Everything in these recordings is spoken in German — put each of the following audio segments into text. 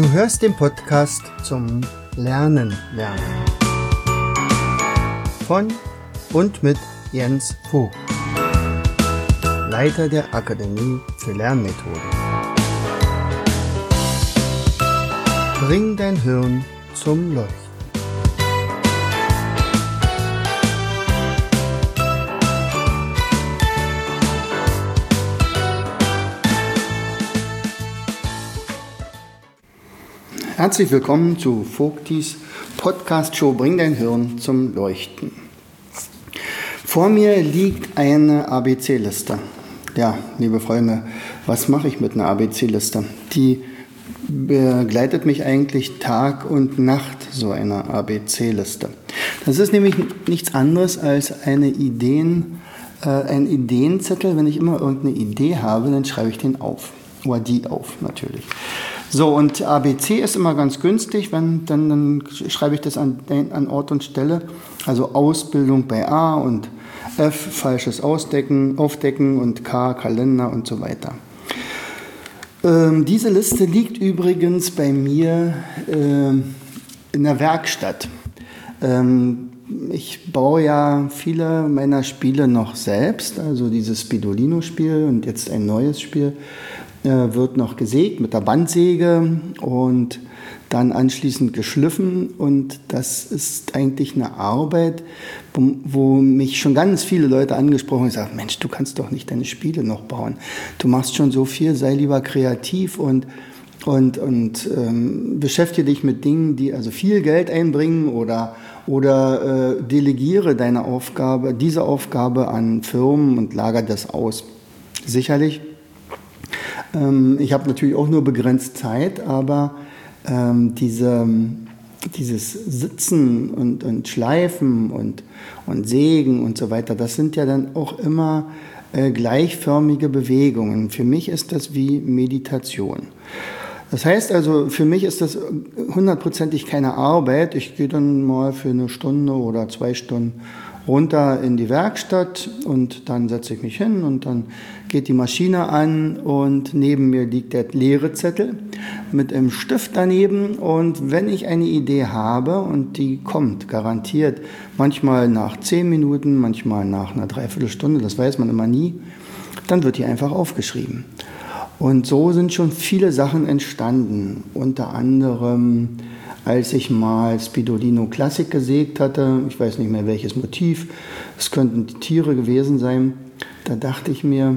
Du hörst den Podcast zum Lernen. Von und mit Jens Vogt, Leiter der Akademie für Lernmethoden. Bring dein Hirn zum Leuchten. Herzlich willkommen zu Vogtis Podcast-Show Bring dein Hirn zum Leuchten. Vor mir liegt eine ABC-Liste. Ja, liebe Freunde, was mache ich mit einer ABC-Liste? Die begleitet mich eigentlich Tag und Nacht, so eine ABC-Liste. Das ist nämlich nichts anderes als ein Ideenzettel. Wenn ich immer irgendeine Idee habe, dann schreibe ich den auf. Oder die auf, natürlich. So, und ABC ist immer ganz günstig, dann schreibe ich das an Ort und Stelle. Also Ausbildung bei A und F, falsches Aufdecken und K, Kalender und so weiter. Diese Liste liegt übrigens bei mir in der Werkstatt. Ich baue ja viele meiner Spiele noch selbst, also dieses Spidolino-Spiel und jetzt ein neues Spiel. Wird noch gesägt mit der Bandsäge und dann anschließend geschliffen, und das ist eigentlich eine Arbeit, wo mich schon ganz viele Leute angesprochen haben und gesagt, Mensch, du kannst doch nicht deine Spiele noch bauen. Du machst schon so viel, sei lieber kreativ und beschäftige dich mit Dingen, die also viel Geld einbringen, oder delegiere diese Aufgabe an Firmen und lagere das aus. Sicherlich. Ich habe natürlich auch nur begrenzt Zeit, aber dieses Sitzen und Schleifen und Sägen und so weiter, das sind ja dann auch immer gleichförmige Bewegungen. Für mich ist das wie Meditation. Das heißt also, für mich ist das 100%ig keine Arbeit. Ich gehe dann mal für eine Stunde oder 2 Stunden runter in die Werkstatt und dann setze ich mich hin und dann geht die Maschine an und neben mir liegt der leere Zettel mit einem Stift daneben, und wenn ich eine Idee habe, und die kommt garantiert, manchmal nach 10 Minuten, manchmal nach einer Dreiviertelstunde, das weiß man immer nie, dann wird die einfach aufgeschrieben. Und so sind schon viele Sachen entstanden, unter anderem als ich mal Spidolino Classic gesägt hatte, ich weiß nicht mehr welches Motiv, es könnten die Tiere gewesen sein, da dachte ich mir,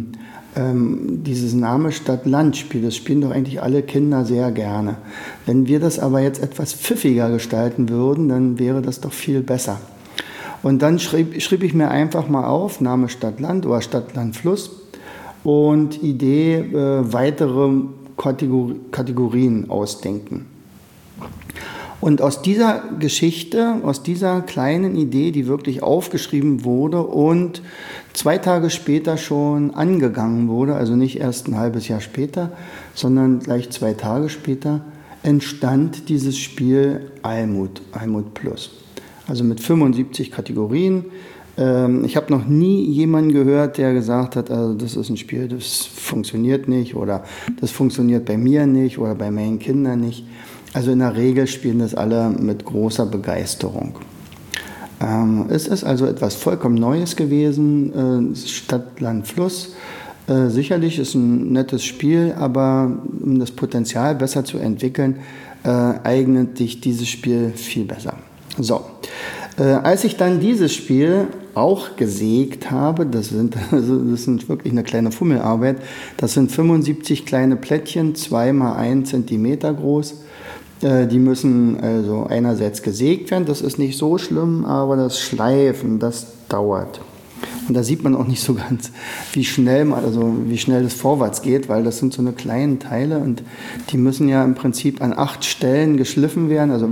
dieses Name Stadt-Land-Spiel, das spielen doch eigentlich alle Kinder sehr gerne. Wenn wir das aber jetzt etwas pfiffiger gestalten würden, dann wäre das doch viel besser. Und dann schrieb ich mir einfach mal auf, Name Stadt-Land oder Stadt-Land-Fluss und Idee, weitere Kategorien ausdenken. Und aus dieser Geschichte, aus dieser kleinen Idee, die wirklich aufgeschrieben wurde und 2 Tage später schon angegangen wurde, also nicht erst ein halbes Jahr später, sondern gleich 2 Tage später, entstand dieses Spiel Almut Plus. Also mit 75 Kategorien. Ich habe noch nie jemanden gehört, der gesagt hat, also das ist ein Spiel, das funktioniert nicht, oder das funktioniert bei mir nicht oder bei meinen Kindern nicht. Also in der Regel spielen das alle mit großer Begeisterung. Es ist also etwas vollkommen Neues gewesen, Stadt, Land, Fluss. Sicherlich ist ein nettes Spiel, aber um das Potenzial besser zu entwickeln, eignet sich dieses Spiel viel besser. So, als ich dann dieses Spiel auch gesägt habe, das sind wirklich eine kleine Fummelarbeit, das sind 75 kleine Plättchen, 2 mal 1 Zentimeter groß. Die müssen also einerseits gesägt werden, das ist nicht so schlimm, aber das Schleifen, das dauert. Und da sieht man auch nicht so ganz, wie schnell das vorwärts geht, weil das sind so eine kleinen Teile und die müssen ja im Prinzip an 8 Stellen geschliffen werden, also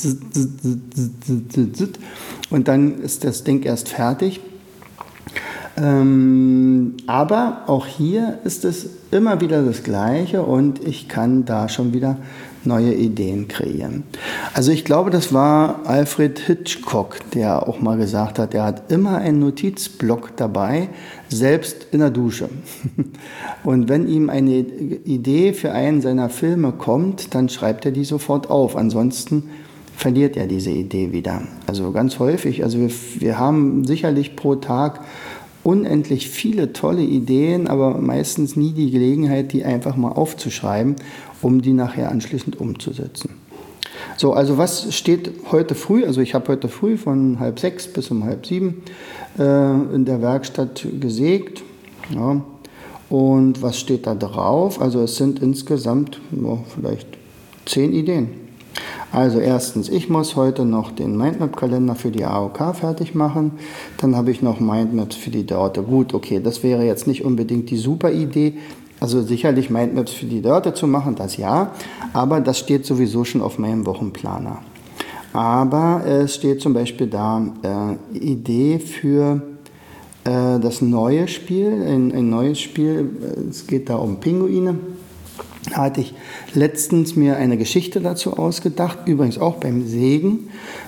und dann ist das Ding erst fertig. Aber auch hier ist es immer wieder das Gleiche und ich kann da schon wieder neue Ideen kreieren. Also ich glaube, das war Alfred Hitchcock, der auch mal gesagt hat, er hat immer einen Notizblock dabei, selbst in der Dusche. Und wenn ihm eine Idee für einen seiner Filme kommt, dann schreibt er die sofort auf. Ansonsten verliert er diese Idee wieder. Also ganz häufig, also wir haben sicherlich pro Tag unendlich viele tolle Ideen, aber meistens nie die Gelegenheit, die einfach mal aufzuschreiben, um die nachher anschließend umzusetzen. So, also was steht heute früh? Also ich habe heute früh von 5:30 bis um 6:30 in der Werkstatt gesägt. Ja. Und was steht da drauf? Also es sind insgesamt vielleicht 10 Ideen. Also erstens, ich muss heute noch den Mindmap-Kalender für die AOK fertig machen. Dann habe ich noch Mindmaps für die Dörte. Gut, okay, das wäre jetzt nicht unbedingt die super Idee. Also sicherlich Mindmaps für die Dörte zu machen, das ja. Aber das steht sowieso schon auf meinem Wochenplaner. Aber es steht zum Beispiel da Idee für das neue Spiel. Ein neues Spiel, es geht da um Pinguine. Da hatte ich letztens mir eine Geschichte dazu ausgedacht, übrigens auch beim Sägen.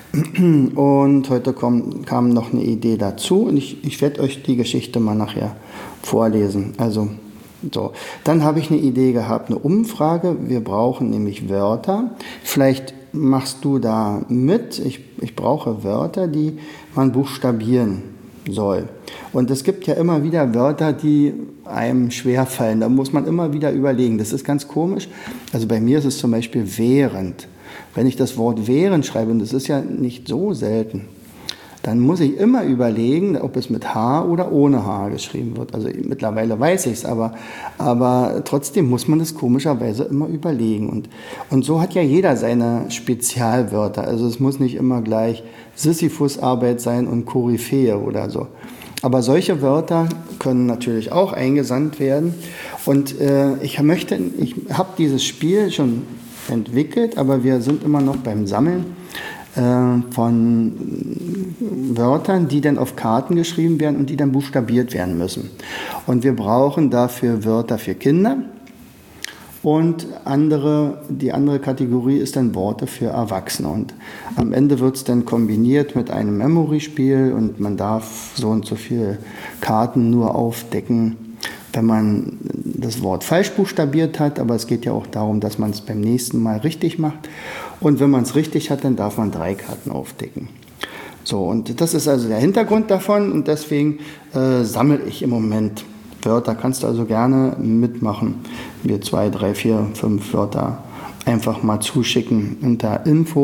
Und heute kam noch eine Idee dazu und ich werde euch die Geschichte mal nachher vorlesen. Also so, dann habe ich eine Idee gehabt, eine Umfrage. Wir brauchen nämlich Wörter. Vielleicht machst du da mit. Ich brauche Wörter, die man buchstabieren soll. Und es gibt ja immer wieder Wörter, die einem schwerfallen. Da muss man immer wieder überlegen. Das ist ganz komisch. Also bei mir ist es zum Beispiel während. Wenn ich das Wort während schreibe, und das ist ja nicht so selten, dann muss ich immer überlegen, ob es mit H oder ohne H geschrieben wird. Also mittlerweile weiß ich es, aber trotzdem muss man es komischerweise immer überlegen. Und so hat ja jeder seine Spezialwörter. Also es muss nicht immer gleich Sisyphusarbeit sein und Koryphäe oder so. Aber solche Wörter können natürlich auch eingesandt werden. Und ich habe dieses Spiel schon entwickelt, aber wir sind immer noch beim Sammeln von Wörtern, die dann auf Karten geschrieben werden und die dann buchstabiert werden müssen. Und wir brauchen dafür Wörter für Kinder. Und die andere Kategorie ist dann Worte für Erwachsene. Und am Ende wird es dann kombiniert mit einem Memory-Spiel und man darf so und so viele Karten nur aufdecken, wenn man das Wort falsch buchstabiert hat. Aber es geht ja auch darum, dass man es beim nächsten Mal richtig macht. Und wenn man es richtig hat, dann darf man 3 Karten aufdecken. So, und das ist also der Hintergrund davon und deswegen sammle ich im Moment Wörter. Kannst du also gerne mitmachen. Mir 2, 3, 4, 5 Wörter einfach mal zuschicken unter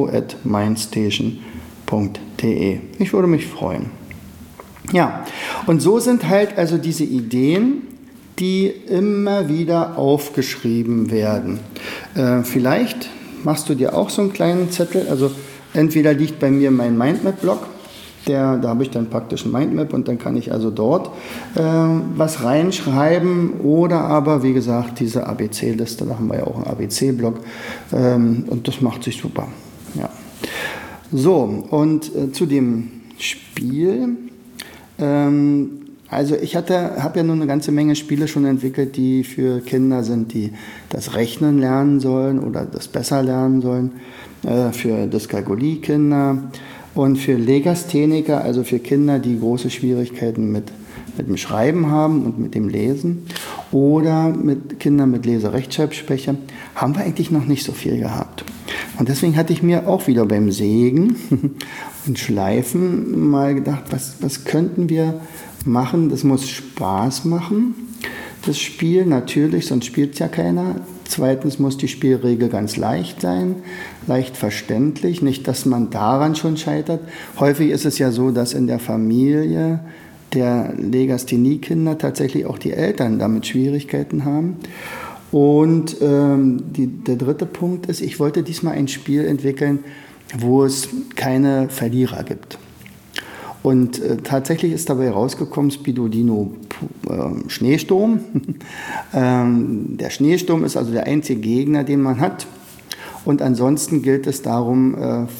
info@mindstation.de. Ich würde mich freuen. Ja, und so sind halt also diese Ideen, die immer wieder aufgeschrieben werden. Vielleicht machst du dir auch so einen kleinen Zettel. Also entweder liegt bei mir mein Mindmap-Blog, da habe ich dann praktisch ein Mindmap und dann kann ich also dort was reinschreiben oder aber, wie gesagt, diese ABC-Liste, da haben wir ja auch einen ABC-Blog und das macht sich super. Ja. So, und zu dem Spiel. Also ich habe ja nun eine ganze Menge Spiele schon entwickelt, die für Kinder sind, die das Rechnen lernen sollen oder das besser lernen sollen, für Dyskalkulie-Kinder und für Legastheniker, also für Kinder, die große Schwierigkeiten mit dem Schreiben haben und mit dem Lesen oder mit Kindern mit Leserechtschreibschwäche, haben wir eigentlich noch nicht so viel gehabt. Und deswegen hatte ich mir auch wieder beim Sägen und Schleifen mal gedacht, was könnten wir machen? Das muss Spaß machen, das Spiel natürlich, sonst spielt es ja keiner. Zweitens muss die Spielregel ganz leicht sein, leicht verständlich, nicht, dass man daran schon scheitert. Häufig ist es ja so, dass in der Familie der Legasthenie-Kinder tatsächlich auch die Eltern damit Schwierigkeiten haben. Und der dritte Punkt ist, ich wollte diesmal ein Spiel entwickeln, wo es keine Verlierer gibt. Und tatsächlich ist dabei rausgekommen Spidolino Schneesturm. Der Schneesturm ist also der einzige Gegner, den man hat. Und ansonsten gilt es darum,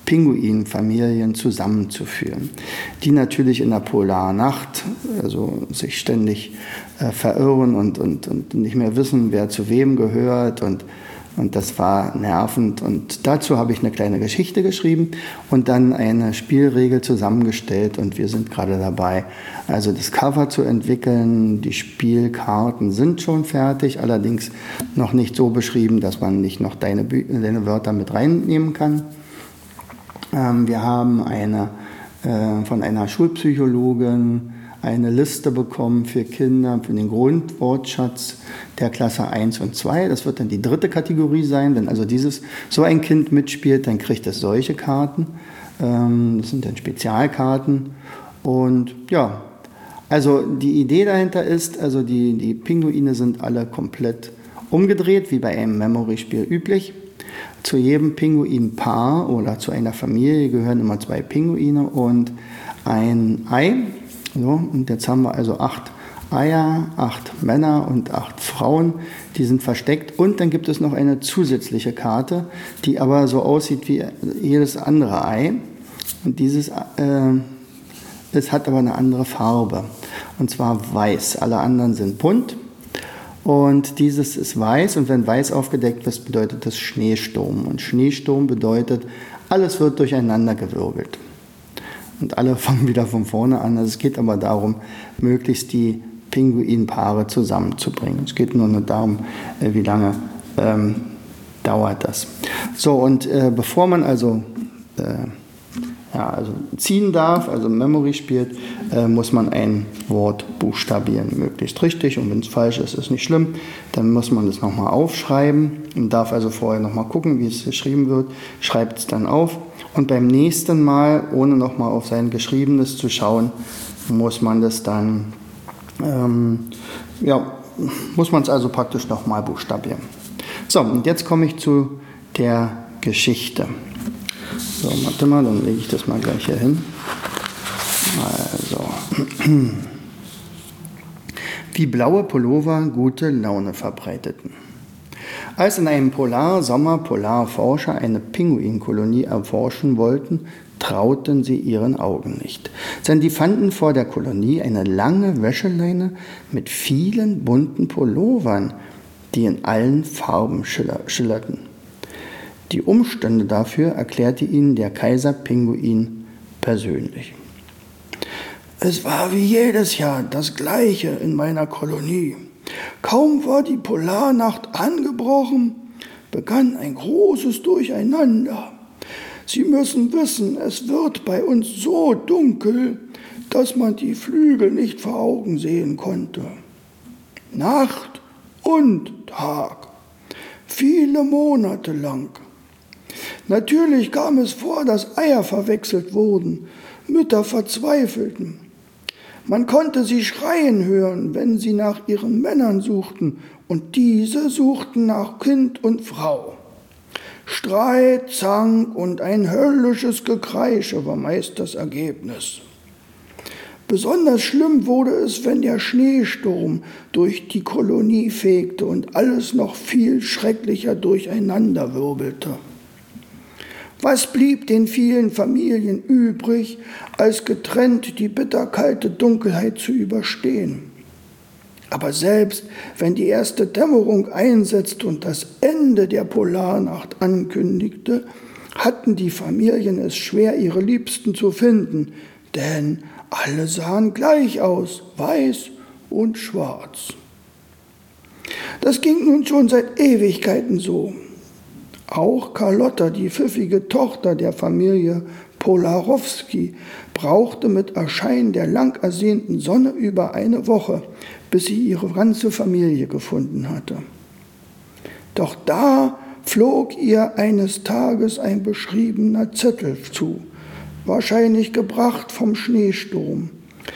Pinguinfamilien zusammenzuführen, die natürlich in der Polarnacht also sich ständig verirren und nicht mehr wissen, wer zu wem gehört und das war nervend und dazu habe ich eine kleine Geschichte geschrieben und dann eine Spielregel zusammengestellt und wir sind gerade dabei, also das Cover zu entwickeln. Die Spielkarten sind schon fertig, allerdings noch nicht so beschrieben, dass man nicht noch deine Wörter mit reinnehmen kann. Wir haben von einer Schulpsychologin eine Liste bekommen für Kinder, für den Grundwortschatz der Klasse 1 und 2. Das wird dann die 3. Kategorie sein. Wenn also so ein Kind mitspielt, dann kriegt es solche Karten. Das sind dann Spezialkarten. Und ja, also die Idee dahinter ist, also die Pinguine sind alle komplett umgedreht, wie bei einem Memory-Spiel üblich. Zu jedem Pinguinpaar oder zu einer Familie gehören immer 2 Pinguine und ein Ei. So, und jetzt haben wir also 8 Eier, 8 Männer und 8 Frauen, die sind versteckt. Und dann gibt es noch eine zusätzliche Karte, die aber so aussieht wie jedes andere Ei. Und es hat aber eine andere Farbe, und zwar weiß. Alle anderen sind bunt. Und dieses ist weiß, und wenn weiß aufgedeckt ist, bedeutet das Schneesturm. Und Schneesturm bedeutet, alles wird durcheinandergewirbelt. Und alle fangen wieder von vorne an. Also es geht aber darum, möglichst die Pinguinpaare zusammenzubringen. Es geht nur darum, wie lange dauert das. So, und bevor man also ziehen darf, also Memory spielt, muss man ein Wort buchstabieren, möglichst richtig. Und wenn es falsch ist, ist nicht schlimm. Dann muss man das nochmal aufschreiben und darf also vorher nochmal gucken, wie es geschrieben wird. Schreibt es dann auf. Und beim nächsten Mal, ohne nochmal auf sein Geschriebenes zu schauen, muss man das dann, muss man es also praktisch nochmal buchstabieren. So, und jetzt komme ich zu der Geschichte. So, warte mal, dann lege ich das mal gleich hier hin. Also, wie blaue Pullover gute Laune verbreiteten. Als in einem Polarsommer Polarforscher eine Pinguinkolonie erforschen wollten, trauten sie ihren Augen nicht. Denn die fanden vor der Kolonie eine lange Wäscheleine mit vielen bunten Pullovern, die in allen Farben schillerten. Die Umstände dafür erklärte ihnen der Kaiserpinguin persönlich. Es war wie jedes Jahr das Gleiche in meiner Kolonie. Kaum war die Polarnacht angebrochen, begann ein großes Durcheinander. Sie müssen wissen, es wird bei uns so dunkel, dass man die Flügel nicht vor Augen sehen konnte. Nacht und Tag, viele Monate lang. Natürlich kam es vor, dass Eier verwechselt wurden, Mütter verzweifelten. Man konnte sie schreien hören, wenn sie nach ihren Männern suchten, und diese suchten nach Kind und Frau. Streit, Zank und ein höllisches Gekreische war meist das Ergebnis. Besonders schlimm wurde es, wenn der Schneesturm durch die Kolonie fegte und alles noch viel schrecklicher durcheinanderwirbelte. Was blieb den vielen Familien übrig, als getrennt die bitterkalte Dunkelheit zu überstehen? Aber selbst wenn die erste Dämmerung einsetzte und das Ende der Polarnacht ankündigte, hatten die Familien es schwer, ihre Liebsten zu finden, denn alle sahen gleich aus, weiß und schwarz. Das ging nun schon seit Ewigkeiten so. Auch Carlotta, die pfiffige Tochter der Familie Polarowski, brauchte mit Erscheinen der lang ersehnten Sonne über eine Woche, bis sie ihre ganze Familie gefunden hatte. Doch da flog ihr eines Tages ein beschriebener Zettel zu, wahrscheinlich gebracht vom Schneesturm.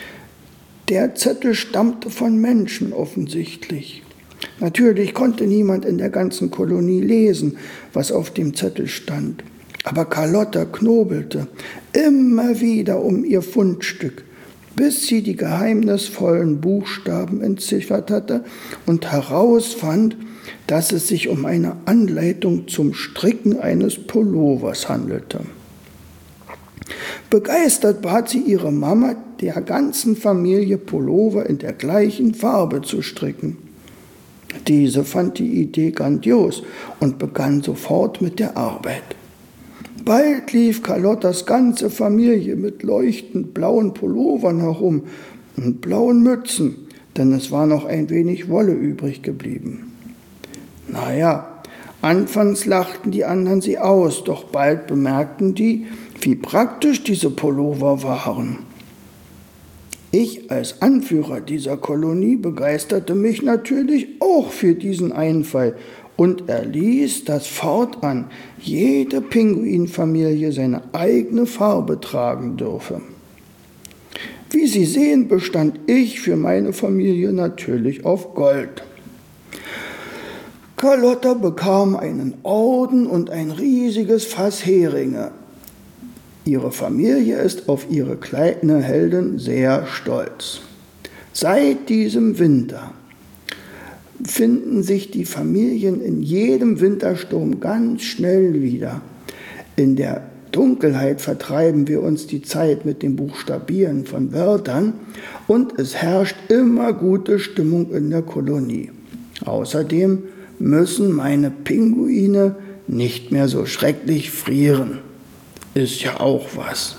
Der Zettel stammte von Menschen offensichtlich. Natürlich konnte niemand in der ganzen Kolonie lesen, was auf dem Zettel stand. Aber Carlotta knobelte immer wieder um ihr Fundstück, bis sie die geheimnisvollen Buchstaben entziffert hatte und herausfand, dass es sich um eine Anleitung zum Stricken eines Pullovers handelte. Begeistert bat sie ihre Mama, der ganzen Familie Pullover in der gleichen Farbe zu stricken. Diese fand die Idee grandios und begann sofort mit der Arbeit. Bald lief Carlottas ganze Familie mit leuchtend blauen Pullovern herum und blauen Mützen, denn es war noch ein wenig Wolle übrig geblieben. Naja, anfangs lachten die anderen sie aus, doch bald bemerkten die, wie praktisch diese Pullover waren. Ich als Anführer dieser Kolonie begeisterte mich natürlich auch für diesen Einfall und erließ, dass fortan jede Pinguinfamilie seine eigene Farbe tragen dürfe. Wie Sie sehen, bestand ich für meine Familie natürlich auf Gold. Carlotta bekam einen Orden und ein riesiges Fass Heringe. Ihre Familie ist auf ihre kleine Heldin sehr stolz. Seit diesem Winter finden sich die Familien in jedem Wintersturm ganz schnell wieder. In der Dunkelheit vertreiben wir uns die Zeit mit dem Buchstabieren von Wörtern und es herrscht immer gute Stimmung in der Kolonie. Außerdem müssen meine Pinguine nicht mehr so schrecklich frieren. Ist ja auch was.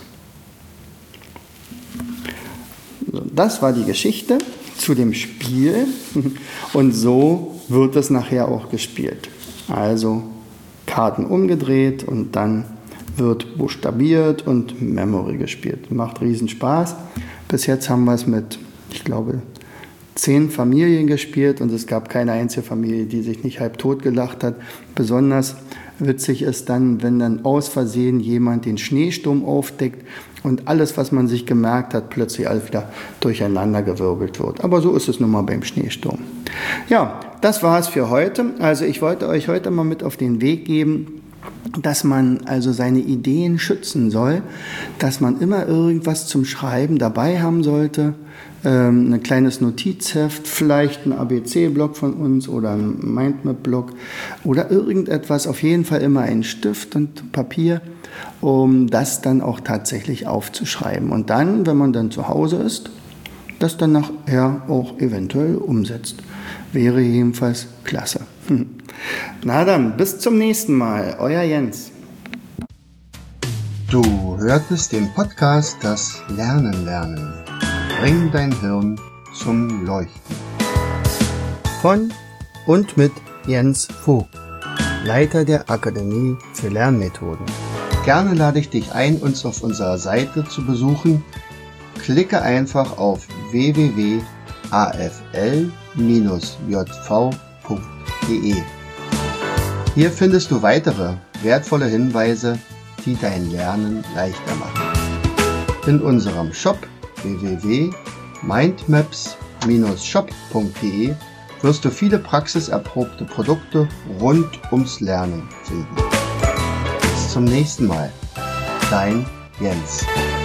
Das war die Geschichte zu dem Spiel und so wird es nachher auch gespielt. Also Karten umgedreht und dann wird buchstabiert und Memory gespielt. Macht riesen Spaß. Bis jetzt haben wir es mit, ich glaube, 10 Familien gespielt und es gab keine einzige Familie, die sich nicht halb tot gelacht hat. Besonders witzig ist dann, wenn dann aus Versehen jemand den Schneesturm aufdeckt und alles, was man sich gemerkt hat, plötzlich alles wieder durcheinandergewirbelt wird. Aber so ist es nun mal beim Schneesturm. Ja, das war es für heute. Also ich wollte euch heute mal mit auf den Weg geben, dass man also seine Ideen schützen soll, dass man immer irgendwas zum Schreiben dabei haben sollte, ein kleines Notizheft, vielleicht ein ABC-Block von uns oder ein Mindmap-Block oder irgendetwas, auf jeden Fall immer einen Stift und Papier, um das dann auch tatsächlich aufzuschreiben. Und dann, wenn man dann zu Hause ist, das dann nachher auch eventuell umsetzt. Wäre jedenfalls klasse. Na dann, bis zum nächsten Mal. Euer Jens. Du hörtest den Podcast Das Lernen lernen. Bring dein Hirn zum Leuchten. Von und mit Jens Vogt, Leiter der Akademie für Lernmethoden. Gerne lade ich dich ein, uns auf unserer Seite zu besuchen. Klicke einfach auf www.afl-jv.de. Hier findest du weitere wertvolle Hinweise, die dein Lernen leichter machen. In unserem Shop www.mindmaps-shop.de wirst du viele praxiserprobte Produkte rund ums Lernen finden. Bis zum nächsten Mal. Dein Jens.